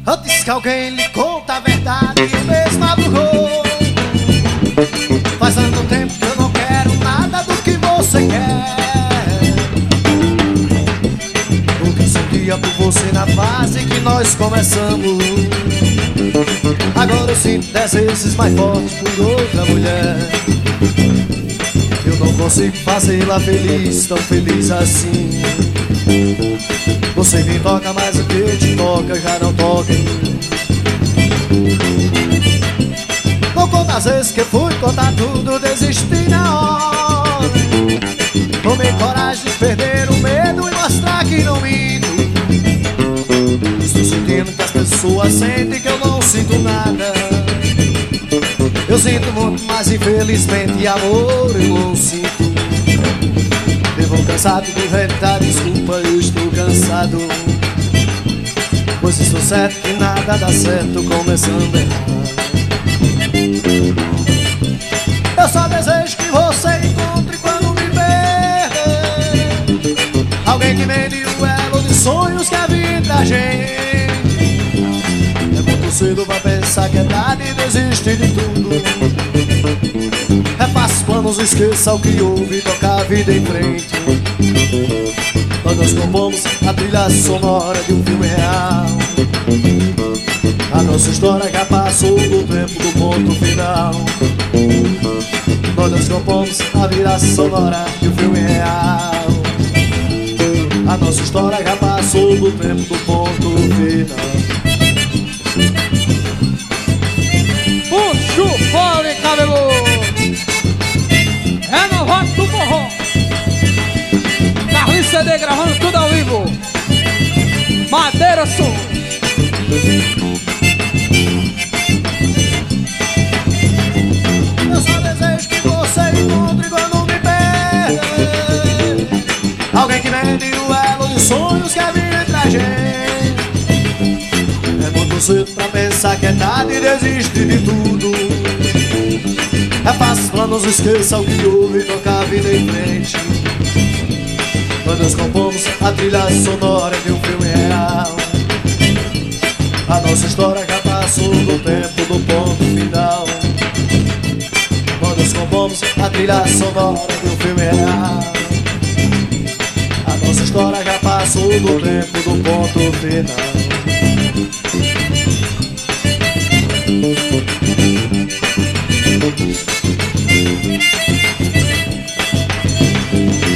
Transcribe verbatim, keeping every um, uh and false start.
Antes que alguém lhe conta a verdade, eu mesmo abrugou. Faz tanto tempo que eu não quero nada do que você quer. O que sentia por você na fase que nós começamos, agora eu sinto dez vezes mais forte por outra mulher. Eu não consigo fazê-la feliz, tão feliz assim. Você me toca, mas o que te toca já não toca em mim. Não conta as vezes que eu fui contar tudo, desisti na hora. Tomei coragem de perder o medo e mostrar que não minto. Estou sentindo que as pessoas sentem que eu não sinto nada. Eu sinto muito, mas infelizmente amor eu não sinto. Vivo cansado de inventar desculpa, eu estou cansado. Pois estou certo que nada dá certo começando errado. Eu só desejo que você encontre quando me perder alguém que vende o elo de sonhos que havia entre a gente. É muito cedo pra pensar que é tarde e desistir de tudo. Refaça planos, esqueça o que houve e tocar a vida em frente. Nós compomos a trilha sonora de um filme real. A nossa história já passou do tempo do ponto final. Nós compomos a trilha sonora de um filme real. A nossa história já passou do tempo do ponto final. Puxa o fole, cabeludo! É no rock do forró. Carlinhos C D gravando tudo ao vivo. Madeira Som. Eu só desejo que você encontre quando me perder alguém que vende o elo de sonhos que havia entre a gente. É muito cedo pra pensar que é tarde e desistir de tudo. Refaça planos, esqueça o que houve e tocar a vida em frente. Nós compomos a trilha sonora de um filme real. A nossa história já passou do tempo do ponto final. Nós compomos a trilha sonora de um filme real. A nossa história já passou do tempo do ponto final.